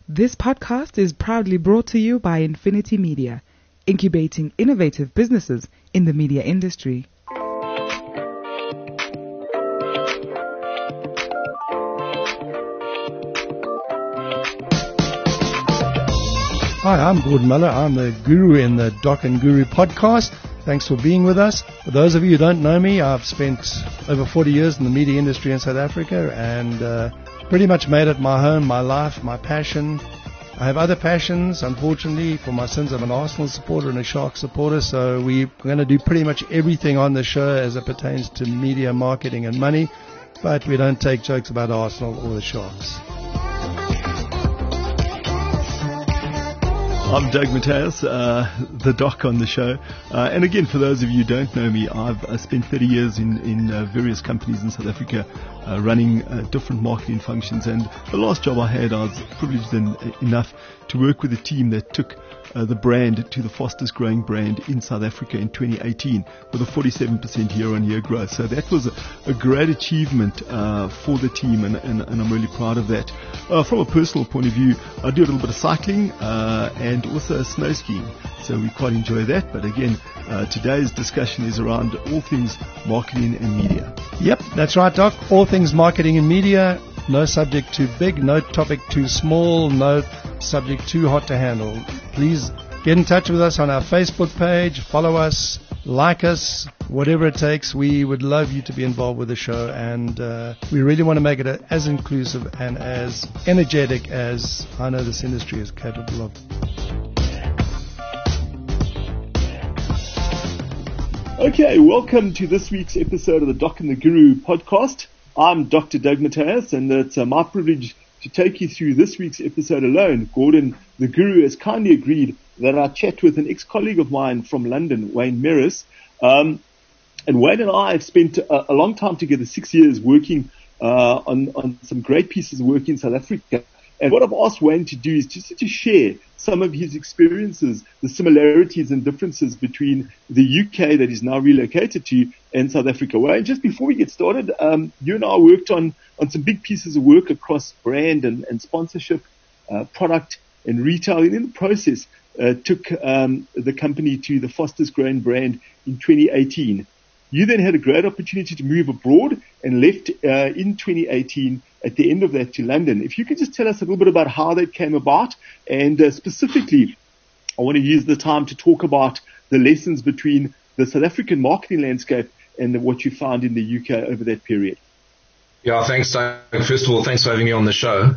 This podcast is proudly brought to you by Infinity Media, incubating innovative businesses in the media industry. Hi, I'm Gordon Muller. I'm the guru in the Doc and Guru podcast. Thanks for being with us. For those of you who don't know me, I've spent over 40 years in the media industry in South Africa and pretty much made it my home, my life, my passion. I have other passions, unfortunately. For my sins, I'm an Arsenal supporter and a Sharks supporter, so we're going to do pretty much everything on the show as it pertains to media, marketing and money, but we don't take jokes about Arsenal or the Sharks. I'm Doug Mathias, the doc on the show. And again, for those of you who don't know me, I've spent 30 years in various companies in South Africa running different marketing functions. And the last job I had, I was privileged enough to work with a team that took the brand to the fastest growing brand in South Africa in 2018 with a 47% year-on-year growth. So that was a great achievement for the team, and I'm really proud of that. From a personal point of view, I do a little bit of cycling and also snow skiing, so we quite enjoy that. But again, today's discussion is around all things marketing and media. Yep, that's right, Doc. All things marketing and media. No subject too big, no topic too small, no subject too hot to handle. Please get in touch with us on our Facebook page, follow us, like us, whatever it takes. We would love you to be involved with the show, and we really want to make it as inclusive and as energetic as I know this industry is capable of. Okay, welcome to this week's episode of the Doc and the Guru podcast. I'm Dr. Doug Mathias, and it's my privilege to take you through this week's episode alone. Gordon, the Guru, has kindly agreed that I chat with an ex-colleague of mine from London, Wayne Merris. And Wayne and I have spent a long time together, 6 years, working on some great pieces of work in South Africa. And what I've asked Wayne to do is just to share some of his experiences, the similarities and differences between the UK that he's now relocated to and South Africa. Wayne, just before we get started, you and I worked on some big pieces of work across brand and sponsorship, product and retail. And in the process, took the company to the fastest growing brand in 2018. You then had a great opportunity to move abroad and left in 2018 at the end of that to London. If you could just tell us a little bit about how that came about, and specifically, I want to use the time to talk about the lessons between the South African marketing landscape and what you found in the UK over that period. Yeah, thanks, Doug. First of all, thanks for having me on the show.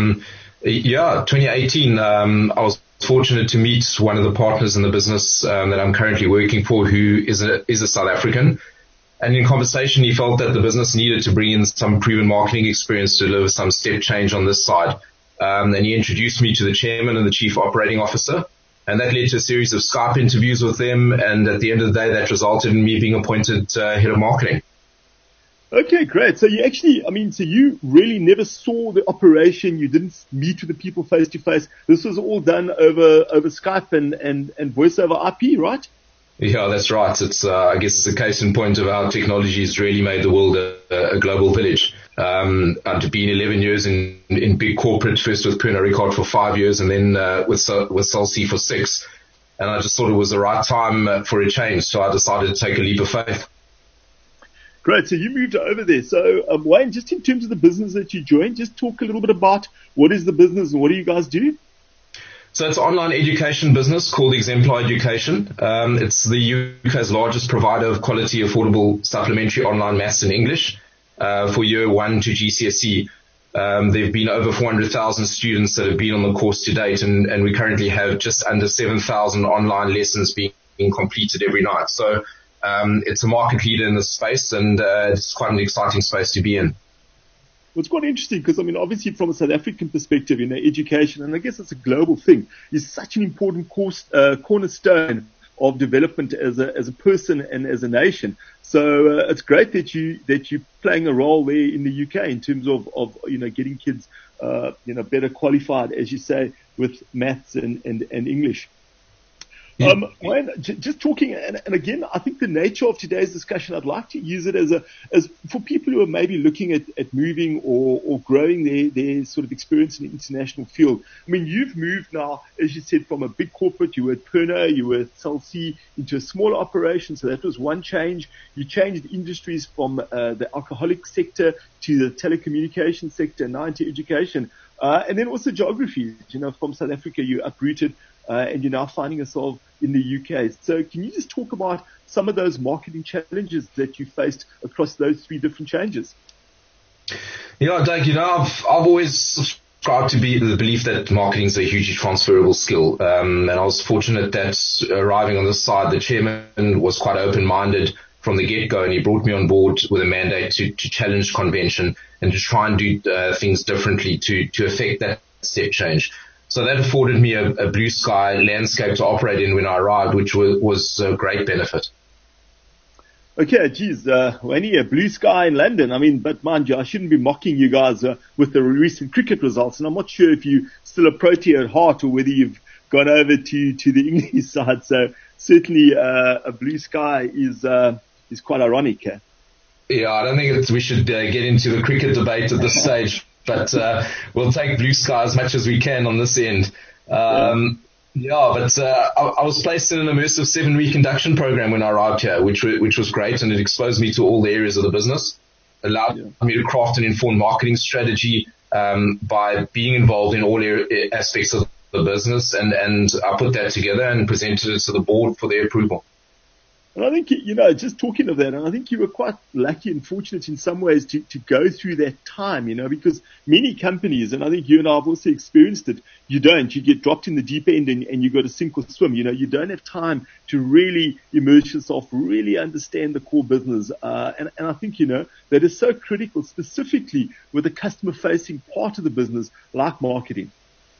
2018, I was fortunate to meet one of the partners in the business that I'm currently working for, who is a South African. And in conversation, he felt that the business needed to bring in some proven marketing experience to deliver some step change on this side. And he introduced me to the chairman and the chief operating officer. And that led to a series of Skype interviews with them. And at the end of the day, that resulted in me being appointed head of marketing. Okay, great. So you actually, so you really never saw the operation. You didn't meet with the people face to face. This was all done over Skype and voice over IP, right? Yeah, that's right. It's, I guess it's a case in point of how technology has really made the world a global village. I'd been 11 years in big corporate, first with Pernod Ricard for 5 years and then with Cell C for 6. And I just thought it was the right time for a change. So I decided to take a leap of faith. Great. So you moved over there. So Wayne, just in terms of the business that you joined, just talk a little bit about what is the business and what do you guys do? So it's an online education business called Exemplar Education. It's the UK's largest provider of quality, affordable, supplementary online maths and English for year 1 to GCSE. There have been over 400,000 students that have been on the course to date, and we currently have just under 7,000 online lessons being completed every night. So it's a market leader in this space, and it's quite an exciting space to be in. Well, it's quite interesting because, obviously from a South African perspective, education, and I guess it's a global thing, is such an important cornerstone of development as a person and as a nation. So it's great that you're playing a role there in the UK in terms of getting kids better qualified, as you say, with maths and English. Wayne, just talking, and again, I think the nature of today's discussion, I'd like to use it as for people who are maybe looking at moving or growing their sort of experience in the international field. I mean, you've moved now, as you said, from a big corporate, you were at Pernod, you were at Cell C, into a smaller operation. So that was one change. You changed industries from the alcoholic sector to the telecommunications sector, now into education. And then also geography. From South Africa, you uprooted, and you're now finding yourself in the UK. So can you just talk about some of those marketing challenges that you faced across those three different changes? Yeah, Doug, I've always subscribed to the belief that marketing is a hugely transferable skill. And I was fortunate that arriving on this side, the chairman was quite open-minded from the get-go, and he brought me on board with a mandate to challenge convention and to try and do things differently to affect that step change. So that afforded me a blue sky landscape to operate in when I arrived, which was a great benefit. Okay, geez, Wayne, a blue sky in London. I mean, but mind you, I shouldn't be mocking you guys with the recent cricket results, and I'm not sure if you're still a Protea at heart or whether you've gone over to the English side. So certainly a blue sky is quite ironic. Yeah, I don't think we should get into the cricket debate at this stage, but we'll take blue sky as much as we can on this end. I was placed in an immersive 7-week induction program when I arrived here, which was great, and it exposed me to all the areas of the business, allowed me to craft an informed marketing strategy by being involved in all aspects of the business, and I put that together and presented it to the board for their approval. And I think, just talking of that, and I think you were quite lucky and fortunate in some ways to go through that time, because many companies, and I think you and I have also experienced it, you get dropped in the deep end and you got to sink or swim. You don't have time to really immerse yourself, really understand the core business. And I think, that is so critical, specifically with the customer facing part of the business like marketing.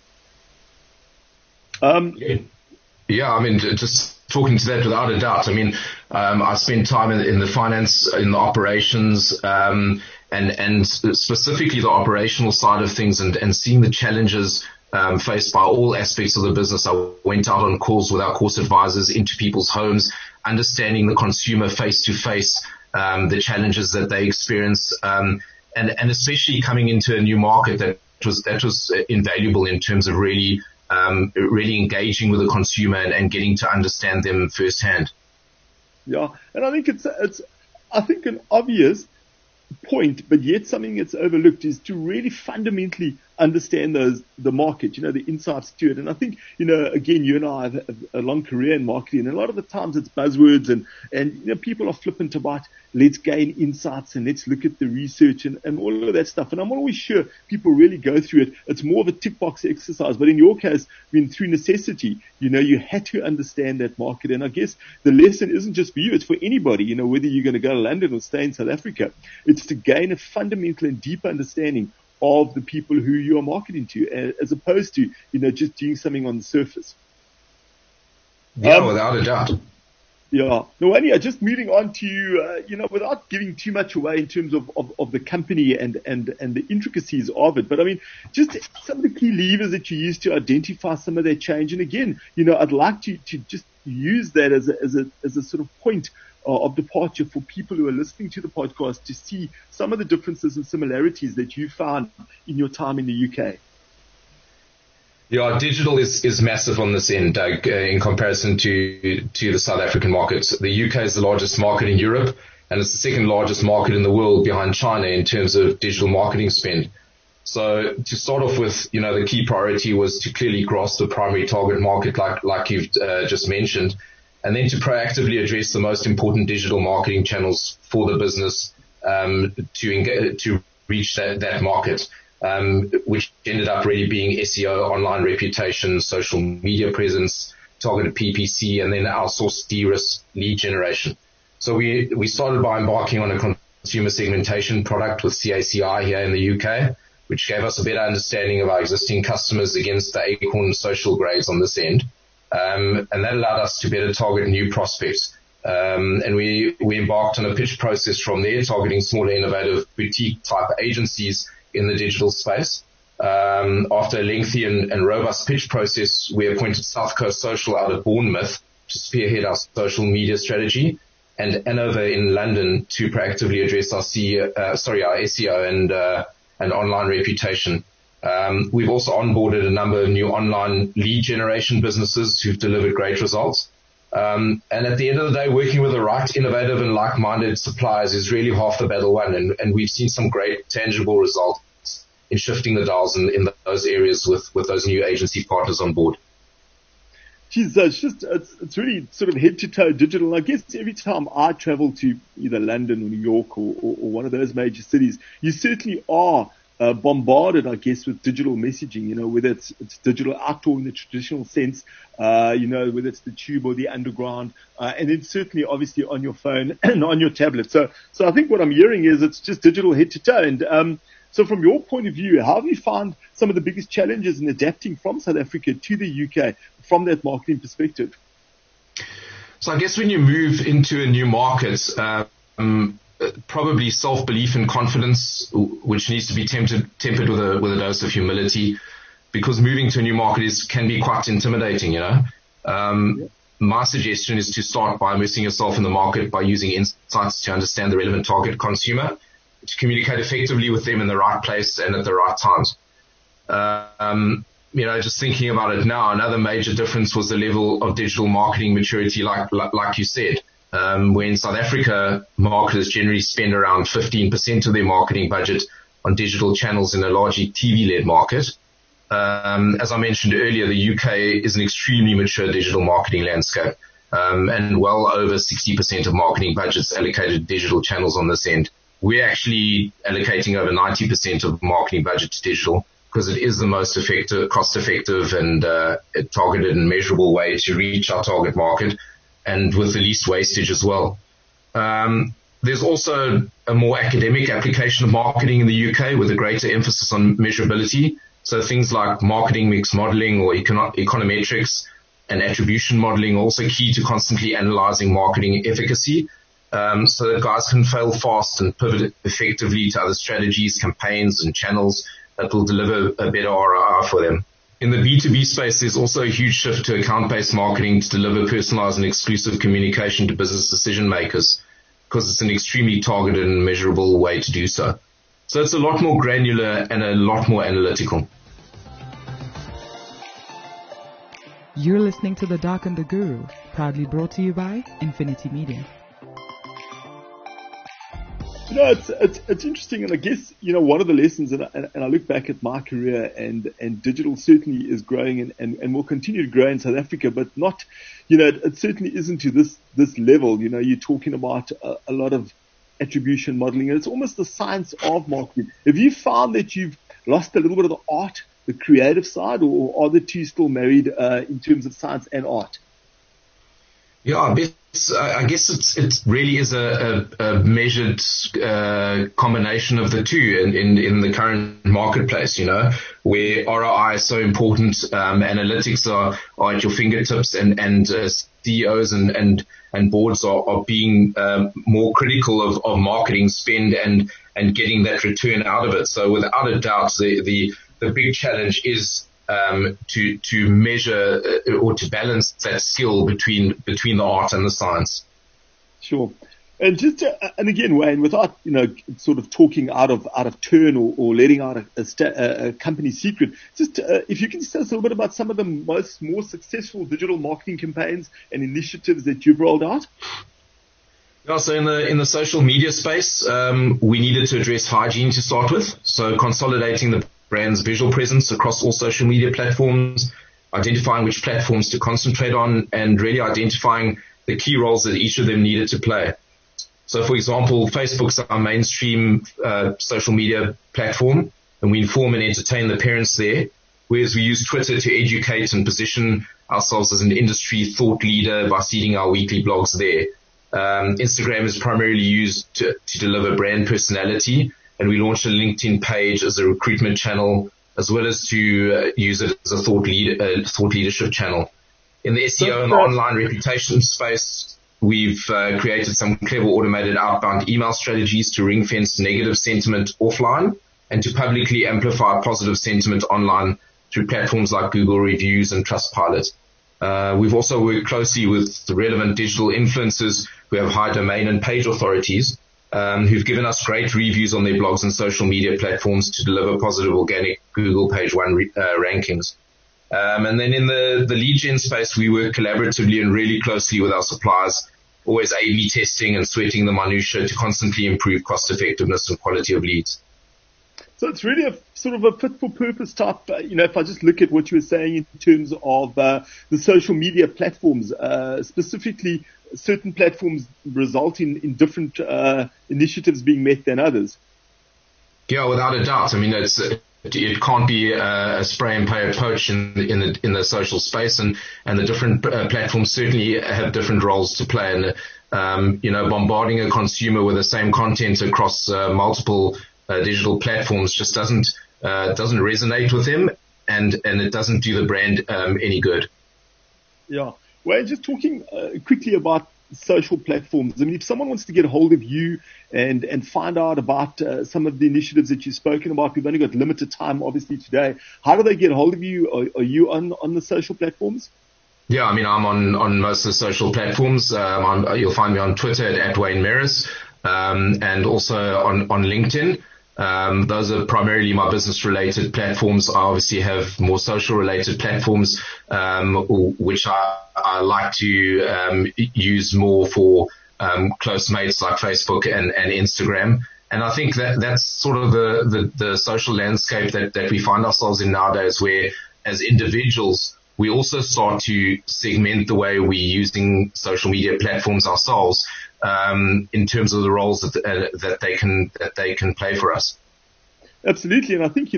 Yeah, I mean, just talking to that without a doubt. I mean, I spent time in the finance, in the operations, and specifically the operational side of things and seeing the challenges faced by all aspects of the business. I went out on calls with our course advisors into people's homes, understanding the consumer face to face, the challenges that they experience, and especially coming into a new market that was invaluable in terms of really engaging with the consumer and getting to understand them firsthand. Yeah, and I think it's an obvious point, but yet something that's overlooked is to really fundamentally understand the market, the insights to it. And I think, again, you and I have a long career in marketing, and a lot of the times it's buzzwords and people are flippant about let's gain insights and let's look at the research and all of that stuff. And I'm not always sure people really go through it. It's more of a tick box exercise. But in your case, through necessity, you had to understand that market. And I guess the lesson isn't just for you, it's for anybody, whether you're going to go to London or stay in South Africa. It's to gain a fundamental and deep understanding of the people who you are marketing to, as opposed to, just doing something on the surface. Yeah, without a doubt. Yeah. No, Anya, just moving on to, without giving too much away in terms of the company and the intricacies of it, but I mean, just some of the key levers that you use to identify some of that change. And again, I'd like to just use that as a sort of point of departure for people who are listening to the podcast to see some of the differences and similarities that you found in your time in the UK. Yeah, digital is massive on this end, Doug, in comparison to the South African market. The UK is the largest market in Europe, and it's the second largest market in the world behind China in terms of digital marketing spend. So to start off with, the key priority was to clearly grasp the primary target market like you've just mentioned, and then to proactively address the most important digital marketing channels for the business to reach that market. Which ended up really being SEO, online reputation, social media presence, targeted PPC, and then outsourced de-risk lead generation. So we started by embarking on a consumer segmentation product with CACI here in the UK, which gave us a better understanding of our existing customers against the Acorn social grades on this end. And that allowed us to better target new prospects. And we embarked on a pitch process from there, targeting smaller, innovative boutique type agencies in the digital space. After a lengthy and robust pitch process, we appointed South Coast Social out of Bournemouth to spearhead our social media strategy, and Anova in London to proactively address our SEO and online reputation. We've also onboarded a number of new online lead generation businesses who've delivered great results. And at the end of the day, working with the right innovative and like-minded suppliers is really half the battle won. And we've seen some great tangible results in shifting the dials in those areas with those new agency partners on board. Geez, it's really sort of head to toe digital. I guess every time I travel to either London or New York or one of those major cities, you certainly are bombarded, I guess, with digital messaging, whether it's digital outdoor in the traditional sense, whether it's the tube or the underground, and then certainly obviously on your phone and on your tablet. So I think what I'm hearing is it's just digital head to toe. And, so from your point of view, how have you found some of the biggest challenges in adapting from South Africa to the UK from that marketing perspective? So I guess when you move into a new market, probably self-belief and confidence, which needs to be tempered with a dose of humility, because moving to a new market can be quite intimidating, My suggestion is to start by immersing yourself in the market by using insights to understand the relevant target consumer, to communicate effectively with them in the right place and at the right times. Just thinking about it now, another major difference was the level of digital marketing maturity, like you said. Where in South Africa, marketers generally spend around 15% of their marketing budget on digital channels in a largely TV-led market. As I mentioned earlier, the UK is an extremely mature digital marketing landscape, and well over 60% of marketing budgets allocated to digital channels on this end. We're actually allocating over 90% of marketing budget to digital because it is the most effective, cost-effective, and targeted and measurable way to reach our target market, and with the least wastage as well. There's also a more academic application of marketing in the UK with a greater emphasis on measurability. So things like marketing mix modeling or econometrics and attribution modeling are also key to constantly analyzing marketing efficacy, so that guys can fail fast and pivot effectively to other strategies, campaigns, and channels that will deliver a better ROI for them. In the B2B space, there's also a huge shift to account-based marketing to deliver personalized and exclusive communication to business decision makers, because it's an extremely targeted and measurable way to do so. So it's a lot more granular and a lot more analytical. You're listening to The Doc and the Guru, proudly brought to you by Infinity Media. It's interesting, and I guess, one of the lessons, and I look back at my career, and digital certainly is growing and will continue to grow in South Africa, but not, it certainly isn't to this level. You're talking about a lot of attribution modeling, and it's almost the science of marketing. Have you found that you've lost a little bit of the art, the creative side, or are the two still married in terms of science and art? Yeah, I guess it really is a measured combination of the two in the current marketplace, where ROI is so important. Analytics are at your fingertips, and CEOs and boards are being more critical of marketing spend and getting that return out of it. So without a doubt, the big challenge is to measure or to balance that skill between the art and the science. Sure. And and again, Wayne, without, sort of talking out of turn or letting out a company secret, if you can just tell us a little bit about some of the more successful digital marketing campaigns and initiatives that you've rolled out. Yeah, so in the social media space, we needed to address hygiene to start with. So consolidating the brand's visual presence across all social media platforms, identifying which platforms to concentrate on, and really identifying the key roles that each of them needed to play. So, for example, Facebook's our mainstream social media platform, and we inform and entertain the parents there, whereas we use Twitter to educate and position ourselves as an industry thought leader by seeding our weekly blogs there. Instagram is primarily used to deliver brand personality, and we launched a LinkedIn page as a recruitment channel, as well as to use it as a thought leadership channel. In the SEO and online reputation space, we've created some clever automated outbound email strategies to ring-fence negative sentiment offline and to publicly amplify positive sentiment online through platforms like Google Reviews and Trustpilot. We've also worked closely with the relevant digital influencers who have high domain and page authorities, who've given us great reviews on their blogs and social media platforms to deliver positive organic Google page one rankings. And then in the lead gen space, we work collaboratively and really closely with our suppliers, always A/B testing and sweating the minutiae to constantly improve cost effectiveness and quality of leads. So it's really a sort of a fit for purpose type, if I just look at what you were saying in terms of the social media platforms, specifically certain platforms result in different initiatives being met than others. Yeah, without a doubt. I mean, it can't be a spray and pray approach in the social space, and the different platforms certainly have different roles to play. And bombarding a consumer with the same content across multiple digital platforms just doesn't resonate with him, and it doesn't do the brand any good. Yeah. Well, just talking quickly about social platforms. I mean, if someone wants to get a hold of you and find out about some of the initiatives that you've spoken about, we've only got limited time, obviously, today. How do they get a hold of you? Are you on the social platforms? Yeah, I mean, I'm on most of the social platforms. You'll find me on Twitter at Wayne Maris, and also on LinkedIn. Those are primarily my business-related platforms. I obviously have more social-related platforms, which I like to use more for close mates like Facebook and Instagram. And I think that's sort of the social landscape that we find ourselves in nowadays, where as individuals we also start to segment the way we're using social media platforms ourselves, in terms of the roles that they can play for us. Absolutely. And I think,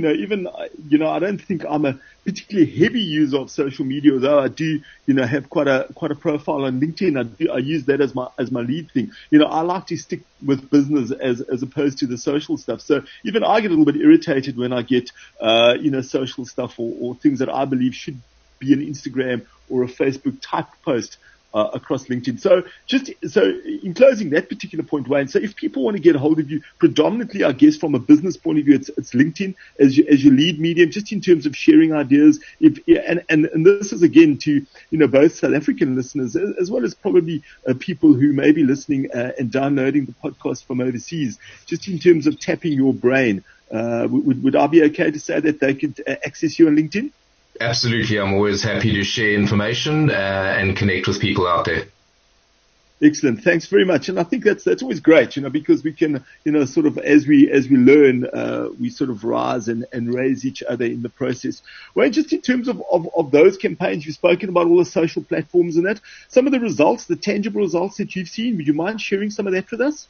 I don't think I'm a particularly heavy user of social media, although I do, have quite a profile on LinkedIn. I use that as my lead thing. I like to stick with business as opposed to the social stuff. So even I get a little bit irritated when I get, social stuff or things that I believe should be an Instagram or a Facebook type post across LinkedIn. So in closing that particular point, Wayne, so if people want to get a hold of you, predominantly, I guess, from a business point of view, it's LinkedIn as your lead medium, just in terms of sharing ideas. And this is again to, both South African listeners as well as probably people who may be listening and downloading the podcast from overseas, just in terms of tapping your brain. Would I be okay to say that they could access you on LinkedIn? Absolutely. I'm always happy to share information and connect with people out there. Excellent. Thanks very much. And I think that's always great, because we can, sort of as we learn, we sort of rise and raise each other in the process. Well, just in terms of those campaigns, you've spoken about all the social platforms and that, some of the results, the tangible results that you've seen, would you mind sharing some of that with us?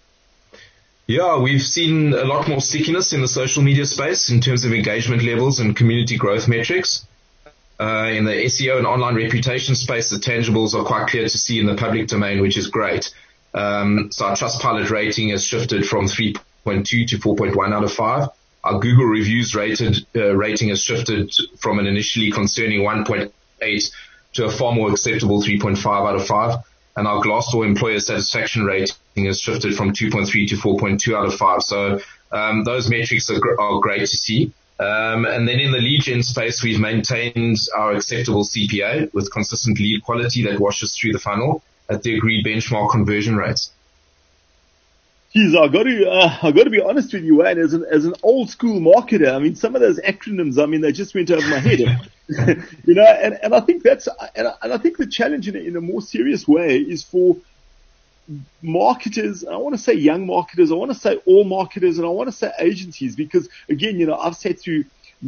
Yeah, we've seen a lot more stickiness in the social media space in terms of engagement levels and community growth metrics. In the SEO and online reputation space, the tangibles are quite clear to see in the public domain, which is great. So our Trustpilot rating has shifted from 3.2 to 4.1 out of 5. Our Google reviews rating has shifted from an initially concerning 1.8 to a far more acceptable 3.5 out of 5. And our Glassdoor employer satisfaction rating has shifted from 2.3 to 4.2 out of 5. So those metrics are great to see. And then in the lead gen space, we've maintained our acceptable CPA with consistent lead quality that washes through the funnel at the agreed benchmark conversion rates. Geez, I got to be honest with you, Wayne. As an old school marketer, I mean, some of those acronyms, they just went over my head. And I think I think the challenge in a more serious way is for marketers. I want to say young marketers, I want to say all marketers, and I want to say agencies, because again, I've sat through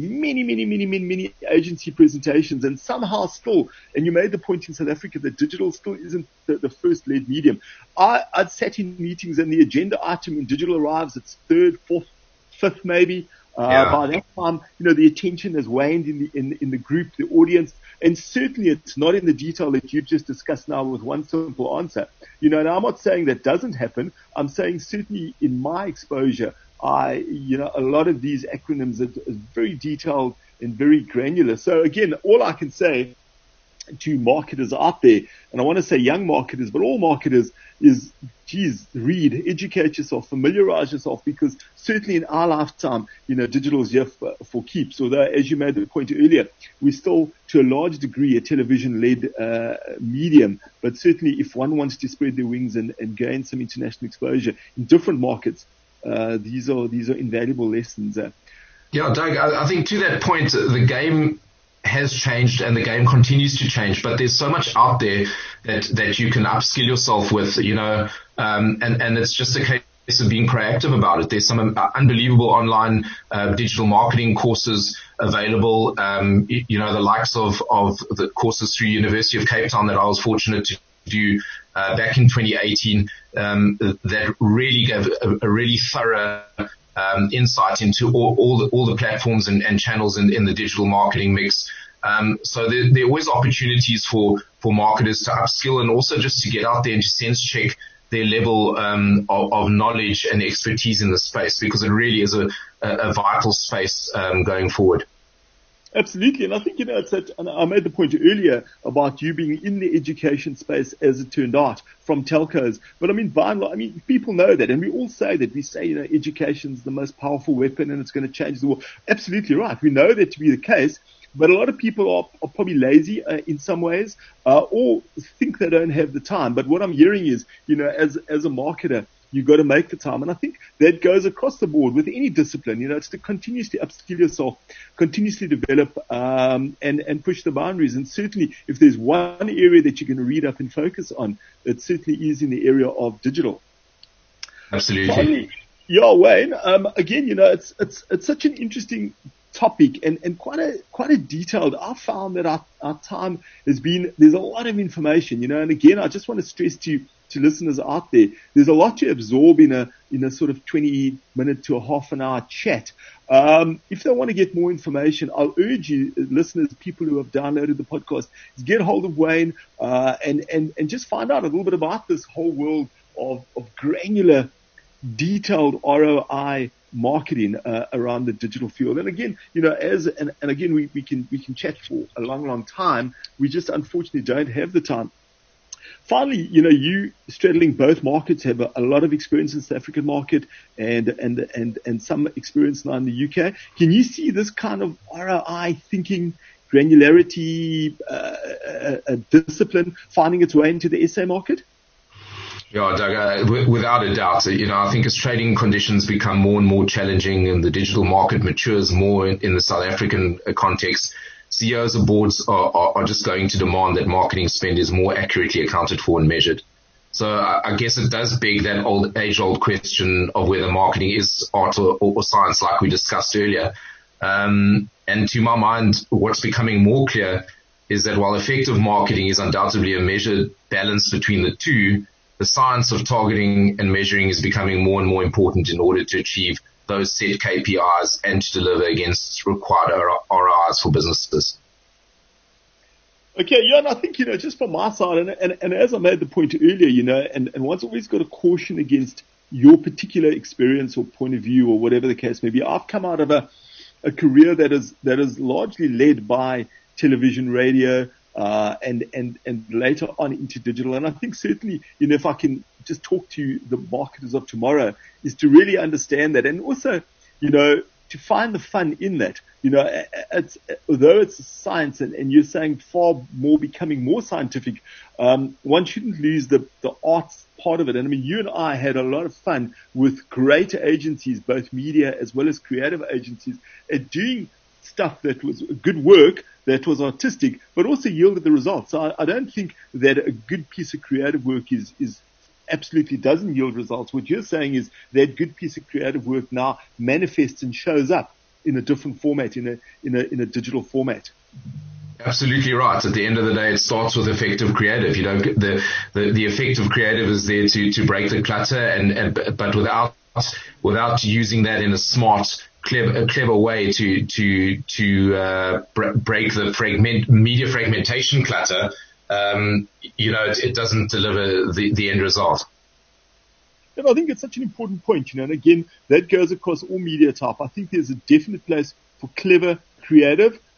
many agency presentations, and somehow still, and you made the point in South Africa that digital still isn't the first lead medium. I'd sat in meetings and the agenda item in digital arrives, it's third, fourth, fifth maybe. By that time, the attention has waned in the group, the audience, and certainly it's not in the detail that you've just discussed now with one simple answer. And I'm not saying that doesn't happen. I'm saying certainly in my exposure, a lot of these acronyms are very detailed and very granular. So again, all I can say to marketers out there, and I want to say young marketers, but all marketers, is, read, educate yourself, familiarize yourself, because certainly in our lifetime, digital is here for keeps. Although, as you made the point earlier, we're still, to a large degree, a television-led medium. But certainly, if one wants to spread their wings and gain some international exposure in different markets, these are invaluable lessons. Yeah, Doug, I think to that point, the game has changed and the game continues to change, but there's so much out there that you can upskill yourself with, and it's just a case of being proactive about it. There's some unbelievable online digital marketing courses available, the likes of the courses through University of Cape Town that I was fortunate to do back in 2018, that really gave a really thorough insight into all the platforms and channels in the digital marketing mix. So there are always opportunities for marketers to upskill and also just to get out there and to sense check their level of knowledge and expertise in the space, because it really is a vital space going forward. Absolutely. And I think, it's that, and I made the point earlier about you being in the education space, as it turned out, from telcos. But by and large, people know that, and we all say that. We say, education is the most powerful weapon and it's going to change the world. Absolutely right. We know that to be the case. But a lot of people are probably lazy in some ways, or think they don't have the time. But what I'm hearing is, as a marketer, you've got to make the time. And I think that goes across the board with any discipline. It's to continuously upskill yourself, continuously develop, and push the boundaries. And certainly, if there's one area that you can read up and focus on, it certainly is in the area of digital. Absolutely. Finally, Wayne, again, it's such an interesting topic and quite a detailed. I found that our time has been, there's a lot of information, and again, I just want to stress to listeners out there, there's a lot to absorb in a sort of 20-minute to a half an hour chat. If they want to get more information, I'll urge you, listeners, people who have downloaded the podcast, is get hold of Wayne, and just find out a little bit about this whole world of granular, detailed ROI marketing around the digital field. And again, again, we can chat for a long time. We just unfortunately don't have the time. Finally, you straddling both markets, have a lot of experience in the South African market and some experience now in the UK. Can you see this kind of ROI thinking, granularity, discipline finding its way into the SA market? Yeah, Doug, without a doubt. I think as trading conditions become more and more challenging and the digital market matures more in the South African context, CEOs and boards are just going to demand that marketing spend is more accurately accounted for and measured. So I guess it does beg that age-old question of whether marketing is art or science, like we discussed earlier. And to my mind, what's becoming more clear is that while effective marketing is undoubtedly a measured balance between the two, the science of targeting and measuring is becoming more and more important in order to achieve those set KPIs and to deliver against required ROIs for businesses. Okay, and I think, just from my side, and as I made the point earlier, and one's always got to caution against your particular experience or point of view or whatever the case may be. I've come out of a career that is largely led by television, radio, and later on into digital. And I think certainly, if I can just talk to the marketers of tomorrow, is to really understand that, and also, to find the fun in that. Although it's a science and you're saying far more becoming more scientific, one shouldn't lose the arts part of it. And you and I had a lot of fun with great agencies, both media as well as creative agencies, at doing stuff that was good work, that was artistic, but also yielded the results. So I don't think that a good piece of creative work is absolutely doesn't yield results. What you're saying is that good piece of creative work now manifests and shows up in a different format, in a digital format. Absolutely right. At the end of the day, it starts with effective creative. The effective creative is there to break the clutter, but without using that in a smart, clever way to break the media fragmentation clutter, it doesn't deliver the end result. And I think it's such an important point, and again, that goes across all media type. I think there's a definite place for clever, creative,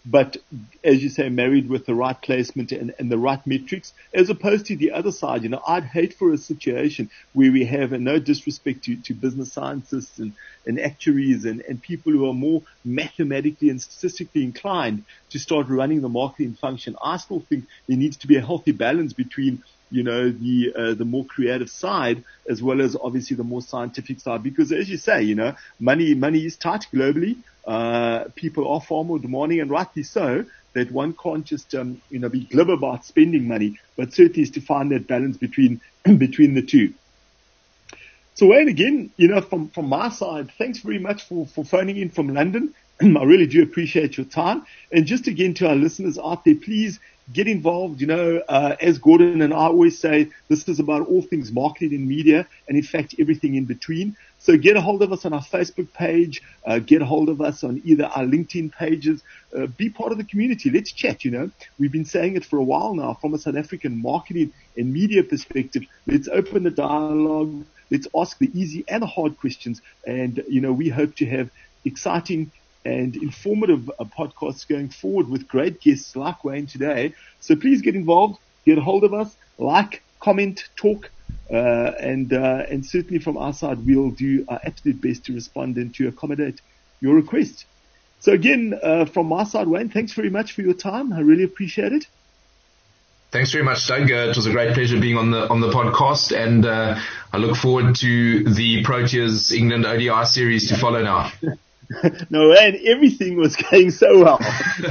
but as you say, married with the right placement and the right metrics, as opposed to the other side. I'd hate for a situation where we have, and no disrespect to business scientists and actuaries and people who are more mathematically and statistically inclined to start running the marketing function. I still think there needs to be a healthy balance between the more creative side as well as obviously the more scientific side, because as you say, money is tight globally. People are far more demanding, and rightly so, that one can't just, be glib about spending money, but certainly is to find that balance between the two. So Wayne, again, from my side, thanks very much for phoning in from London. I really do appreciate your time. And just again to our listeners out there, please get involved. As Gordon and I always say, this is about all things marketing and media, and in fact, everything in between. So get a hold of us on our Facebook page, get a hold of us on either our LinkedIn pages, be part of the community. Let's chat, We've been saying it for a while now from a South African marketing and media perspective. Let's open the dialogue. Let's ask the easy and the hard questions. And, we hope to have exciting and informative podcasts going forward with great guests like Wayne today. So please get involved, get a hold of us, like, comment, talk, and certainly from our side, we'll do our absolute best to respond and to accommodate your request. So again, from my side, Wayne, thanks very much for your time. I really appreciate it. Thanks very much, Doug. It was a great pleasure being on the podcast, and I look forward to the Proteas England ODI series to follow now. No, and everything was going so well.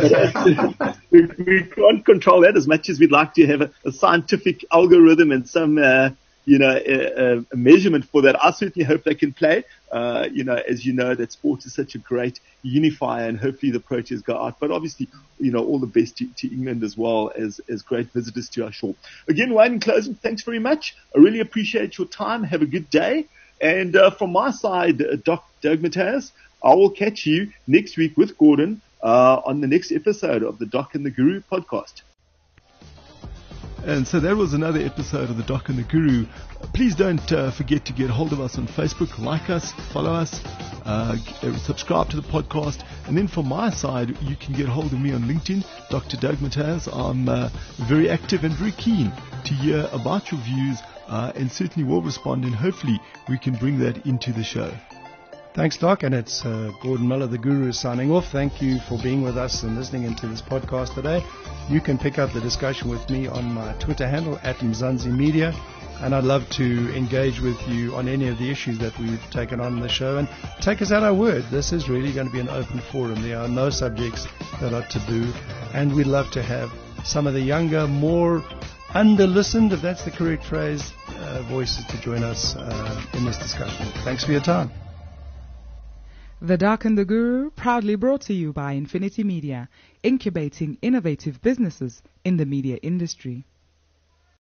we can't control that as much as we'd like to have a scientific algorithm and some, a measurement for that. I certainly hope they can play. As you know, that sport is such a great unifier, and hopefully the Proteas go out. But obviously, all the best to England as well as great visitors to our shore. Again, Wayne, in closing, thanks very much. I really appreciate your time. Have a good day. And from my side, Doug Matthias, I will catch you next week with Gordon on the next episode of the Doc and the Guru podcast. And so that was another episode of the Doc and the Guru. Please don't forget to get hold of us on Facebook, like us, follow us, subscribe to the podcast. And then from my side, you can get hold of me on LinkedIn, Dr. Doug Matthias. I'm very active and very keen to hear about your views, and certainly will respond, and hopefully we can bring that into the show. Thanks, Doc, and it's Gordon Miller, the Guru, signing off. Thank you for being with us and listening into this podcast today. You can pick up the discussion with me on my Twitter handle, @Mzansi Media, and I'd love to engage with you on any of the issues that we've taken on in the show, and take us at our word. This is really going to be an open forum. There are no subjects that are taboo, and we'd love to have some of the younger, more under-listened, if that's the correct phrase, voices to join us in this discussion. Thanks for your time. The Doc and the Guru, proudly brought to you by Infinity Media, incubating innovative businesses in the media industry.